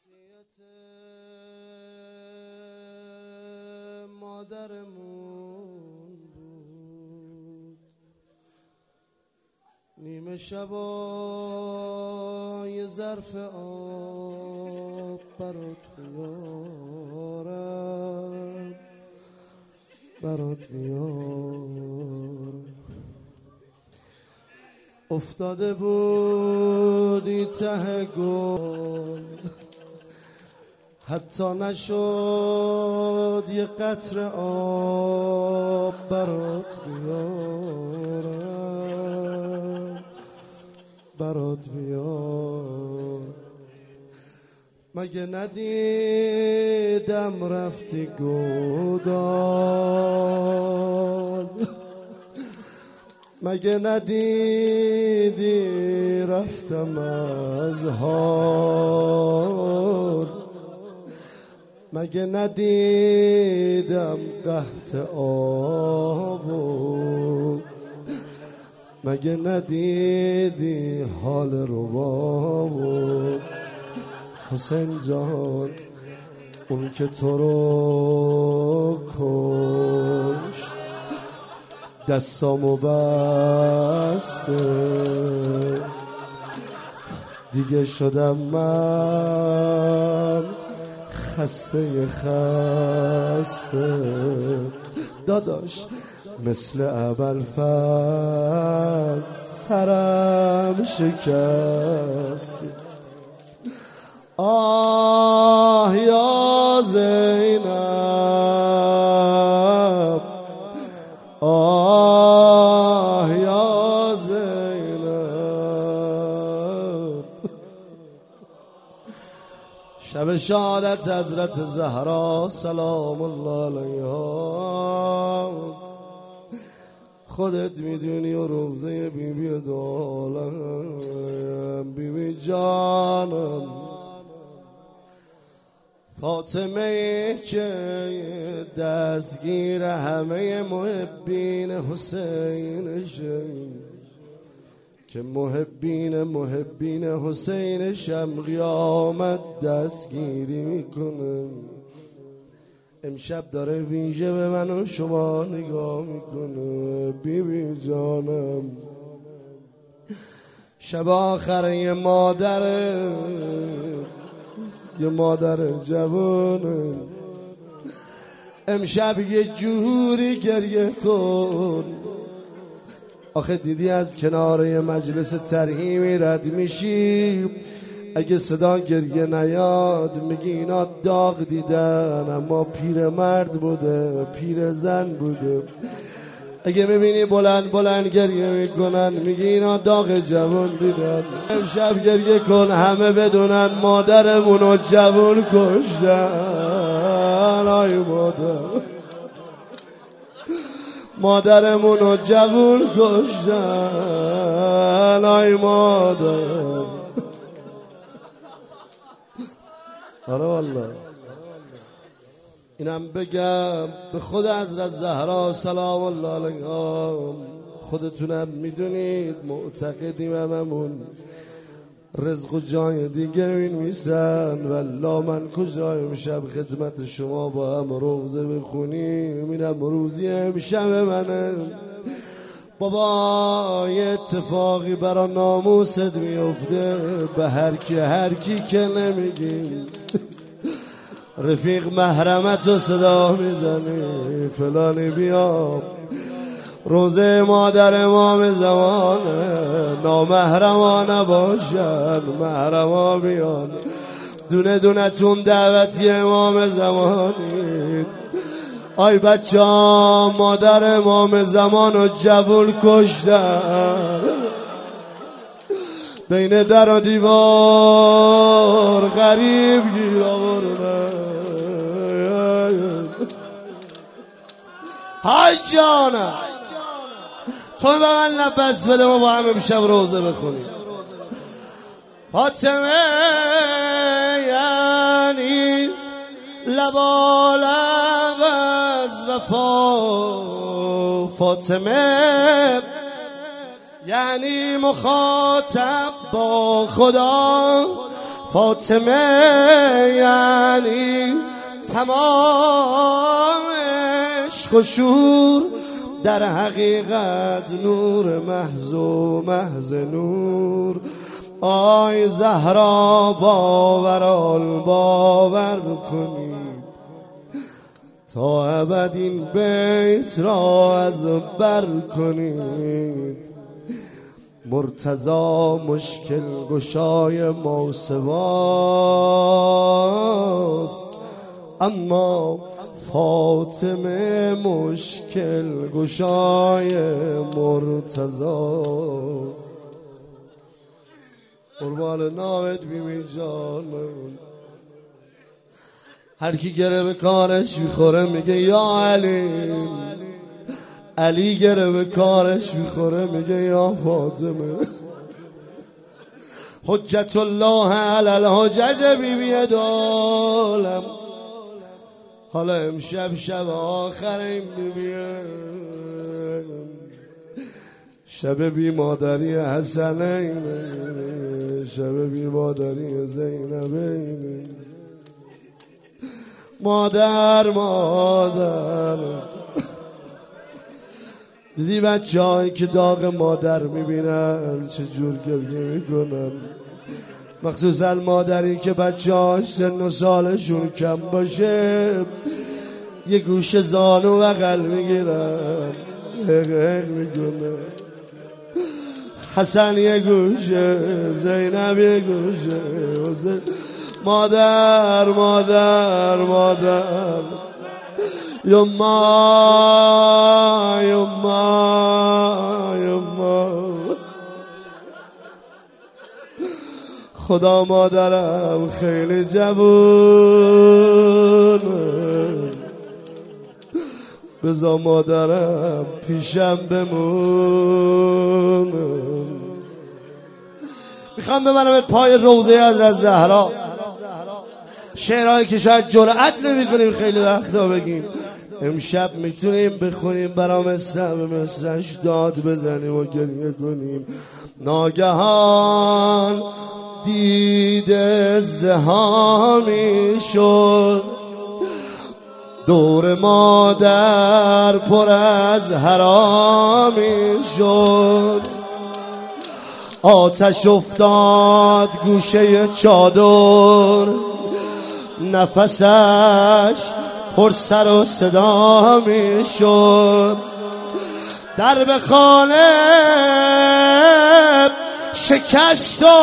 مادرمون بود، نیمه شبا یه ظرف آب برات بیارم، برات بیارم. افتاده بودی ته گل، حتی نشد یه قطره آب برات بیارم، برات بیارم. مگه ندیدم رفتی گودال، مگه ندیدی رفتم از حال، مگه ندیدم قحط آبو، مگه ندیدی حال ربابو. حسین جان اون که تو رو کشت دستامو بسته، دیگه شدم من خسته داداش، مثل ابوالفضل سرم شکست. آه یا زینب، آه یا زینب. شب شهادت حضرت زهرا سلام الله علیها، خودت میدونی و روضه بیبی دولم، بیبی جانم فاطمه که دستگیر همه محبین حسینشم، که محبین حسینشم قیامت دستگیری میکنم. امشب داره ویژه به من و شما نگاه میکنه. بیبی جانم شب آخر یه مادر جوانه، امشب یه جوری گریه کن. آخه دیدی از کنار یه مجلس ترحیمی رد میشی، اگه صدا گریه نیاد میگی اینا داغ دیدن، اما پیر مرد بوده، پیر زن بوده. اگه میبینی بلند گریه میکنن میگی اینا داغ جوان دیدن. امشب گریه کن همه بدونن مادرمونو جوان کشتن. آی مادرمونو جوان کشتن. آی مادر. آره والله اینم بگم به خود حضرت زهرا سلام الله علیها، خودتونم میدونید معتقدیم هممون رزق و جای دیگه میسن. والله من کجای امشب خدمت شما با هم روزه بخونیم، اینم روزی امشب منه. بابا یه اتفاقی برا ناموست میفته، به هر کی که نمیگیم. رفیق محرمتو صدا میزنی فلانی بیا، روزه مادر امام زمانه، نامحرما نباشن محرما بیان. دونه تون دعوتی امام زمانی. آی بچه ها مادر امام زمانو جوون کشتن، بین در و دیوار غریب گیر آوردن. های جانم تو به من نفس بده ما با هم امشب روزه بخونیم. فاطمه یعنی لبالب از وفا، فاطمه یعنی مخاطب با خدا، فاطمه یعنی تمام عشق و شور، در حقیقت نور محض و محض نور. آی زهرا باورال باور کنید تا ابد این بیت را از بر کنید. مرتضی مشکل گشای ماسواست، اما فاطمه مشکل گشای مرتضاست. قربان نامت بیمی جان، هر کی گره به کارش میخوره میگه یا علی، علی گره به کارش میخوره میگه یا فاطمه. حجت الله علی الحجج بیبی دولم. حالا امشب شب آخر این بیبیه، شب بی مادری حسنین، شب بی مادری زینبین. مادر دیدی بچه هایی که داغ مادر میبینن چه جور گریه میکنن، مخصوصا مادری که بچه هاش سن و سالشون کم باشه، یه گوشه زانو بغل میگیرن حق میکنن. حسن یه گوشه، زینب یه گوشه، مادر یما خدا مادرم خیلی جوونه، بذار مادرم پیشم بمونه. میخوام ببرمت پای روضه حضرت زهرا، شعرهایی که شاید جرأت نمی کنیم خیلی وقتا بگیم، امشب میتونیم بخونیم برام مصرع به مصرعش داد بزنیم و گریه کنیم. ناگهان دید ازدحامی شد، دور مادر پر از حرامی شد. آتش افتاد گوشه چادر، نفسش پر سر و صدا می شد. درب خانه شکست و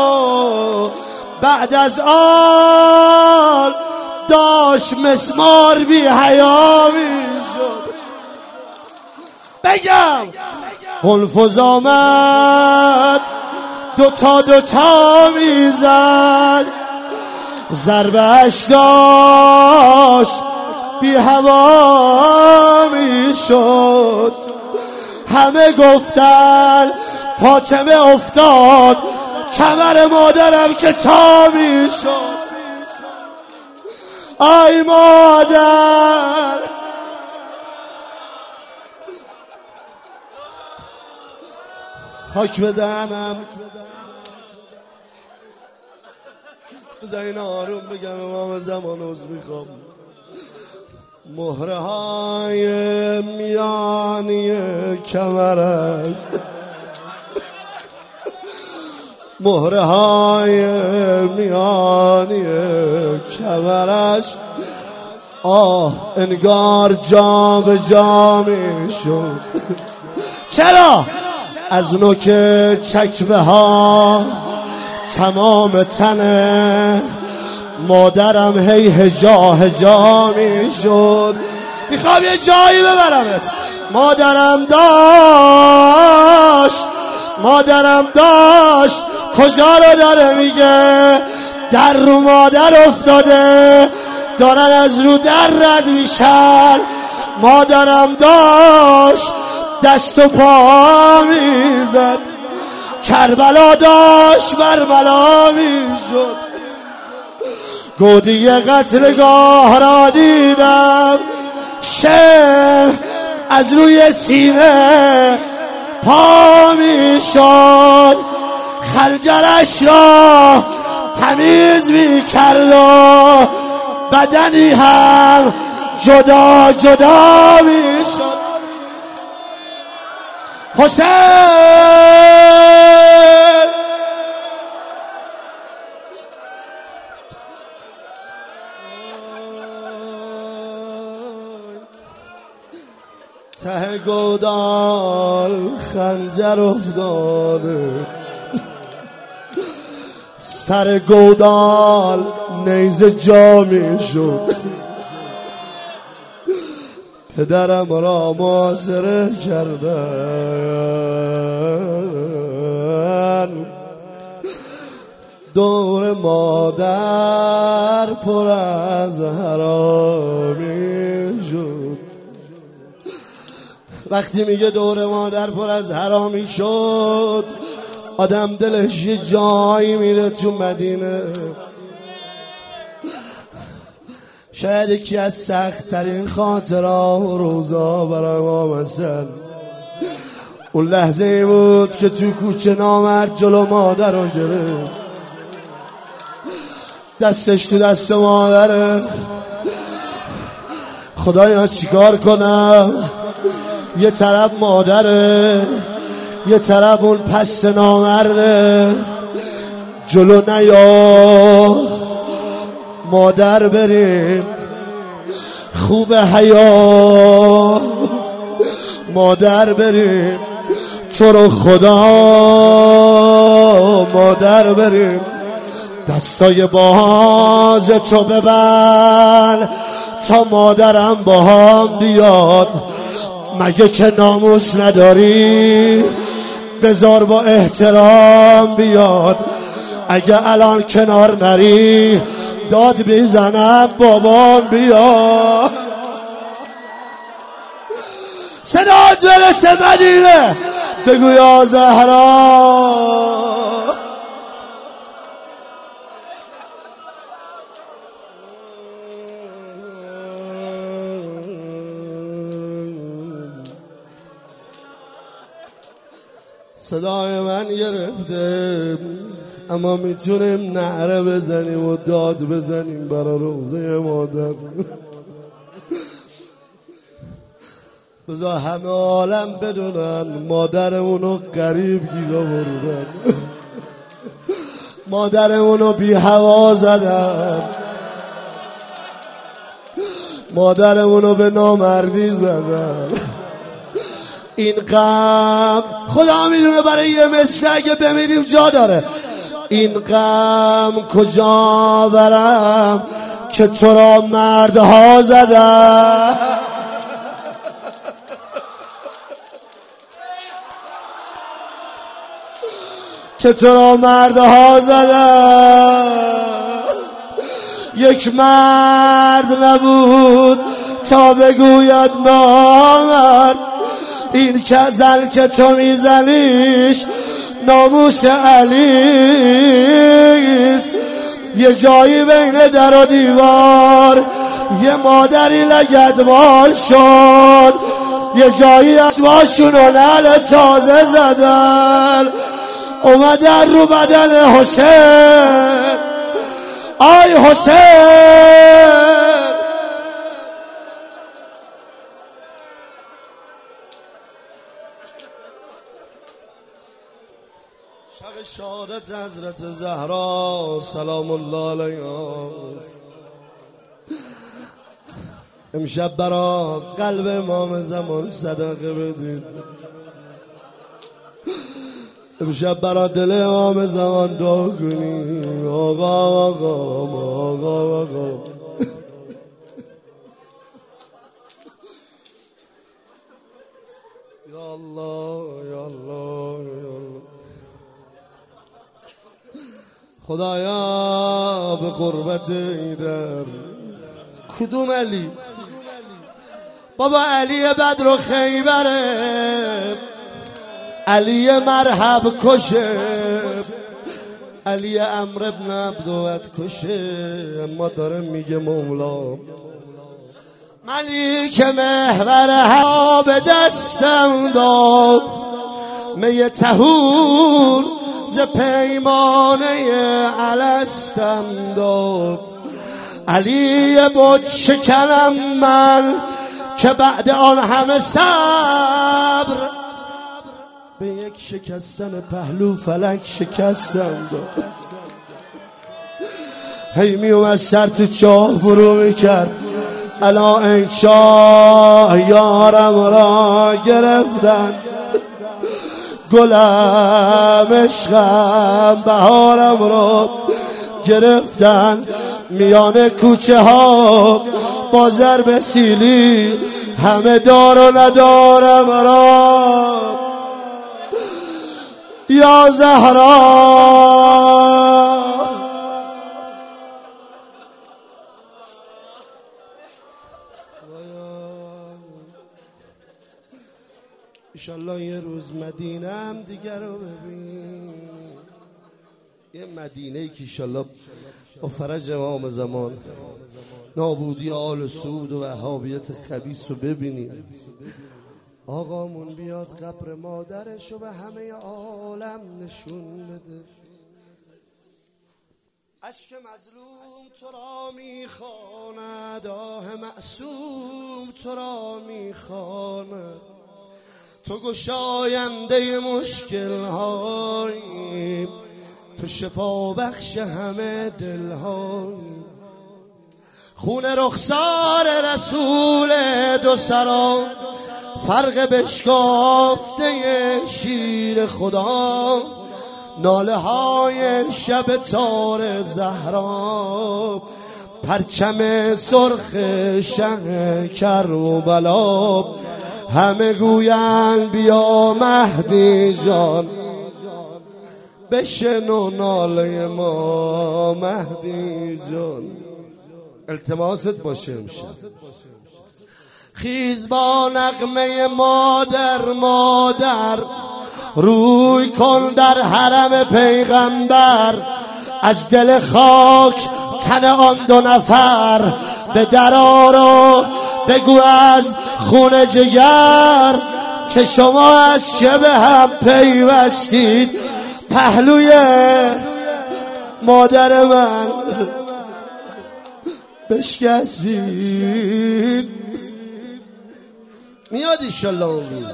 بعد از آن داشت مسمار بی حیا می شد. بگم قلفز آمد دوتا میزد، ضربهش داشت بی هوا می شد. همه گفتن فاطمه افتاد، کمر مادرم که تا می شد. آی مادر خاک بدنم، بذار این آروم بگم امام زمان عذر میخوام. مهره های میانی کمرش، مهره های میانی کمرش، آه انگار جا به جا می شد. چرا؟ از نوک چکمه ها تمام تنه مادرم هی هجا می شد. میخوام یه جایی ببرمت. مادرم داشت کجا رو داره میگه؟ در رو مادر افتاده، دارن از رو در رد میشن. مادرم داشت دست و پا میزد، کربلا داشت برملا میشد. گودی قتلگاه را دیدم، شمع از روی سینه پا میشد. خنجرش را تمیز میکرد و بدنی هم جدا جدا میشد. حسین ته گودال خنجر افتاده، سر گودال نیزه جا می شد. پدرم را محاصره کردن، دور مادر پر از حرامی شد. وقتی میگه دور مادر پر از حرامی شد، آدم دلش یه جایی میره تو مدینه. شاید یکی از سخت ترین خاطرات و روزا برای ما مثلا اون لحظه ای بود که تو کوچه نامرد جلو مادر رو گرفت، دستش تو دست مادره. خدایا چیکار کنم؟ یه طرف مادره، یه طرف اون پست نامرده. جلو نیا مادر بریم، خوب حیا مادر بریم، تو رو خدا مادر بریم. دستای باز تو ببند تا مادرم با هم بیاد. مگه که ناموس نداری؟ بذار با احترام بیاد. اگه الان کنار نری داد بیزنم بابام بیاد. صدات برسه مدینه، بگو یا زهرا. صدای من گرفته، اما میتونیم نعره بزنیم و داد بزنیم برای روزه مادر. بذار همه عالم بدونن مادرمونو غریب گیر آوردن، مادرمونو بی هوا زدن، مادرمونو به نامردی زدن. این غم خدا میدونه برای یه مثل اگه بمیریم جا داره. این غم کجا برم که تو را مردها زدن، که تو را مردها زدن. یک مرد نبود تا بگوید نامرد. این که زن که تو میزنیش ناموس علیست. یه جایی بین در و دیوار یه مادری لگدمال شد، یه جایی اسماشون و نعل تازه زدن. اومدن رو بدن حسین، آی حسین. شب شهادت حضرت زهرا سلام الله علیها. امشب برا قلب امام زمان صدقه بدید. امشب برا دل امام زمان دعا کنید. آقا آقا آقا آقا. یا الله یا الله یا الله. خدایا به قربت ایدر. کدوم علی؟ بابا علی بدر و خیبره، علی مرحب کشه، علی عمرو بن عبدوت کشه. اما داره میگه مولا منی که محور هوا به دستم داد، می طهور ز پیمانه الستم داد. علی بود شکنم من که بعد آن همه صبر به یک شکستن پهلو فلک شکستم داد. هی میومد سر تو چاه فرو میکرد، الا این چاه یارم را گرفتن، گلم عشقم بهارم را گرفتن. میان کوچه ها با ضرب سیلی همه دار و ندارم را. یا زهرا ایشالله یه روز مدینه هم دیگر رو ببین، یه مدینه‌ای که ایشالله با فرج امام زمان نابودی آل سعود و وهابیت خبیث رو ببینیم. آقامون بیاد قبر مادرش رو به همه عالم نشون بده. اشک مظلوم تو را میخواند، آه معصوم تو را میخواند. تو گشاینده مشکل هایی، تو شفا بخش همه دل هایی. خون رخسار رسول دو سرا، فرق بشکافته شیر خدا. ناله های شب تار زهرا، پرچم سرخ شه کربلا. همه گویند بیا مهدی جان، بشنو ناله ما مهدی جان. التماست باشه امشب خیز با نغمه مادر مادر، روی کن در حرم پیغمبر. از دل خاک تن آن دو نفر به درارو بگو از خون جگر که شما از شبه هم پیوستید. پهلوی مادر من بشکستید. میاد ایشالله اون روز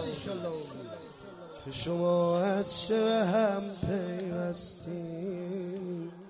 که شما از شبه هم پیوستید.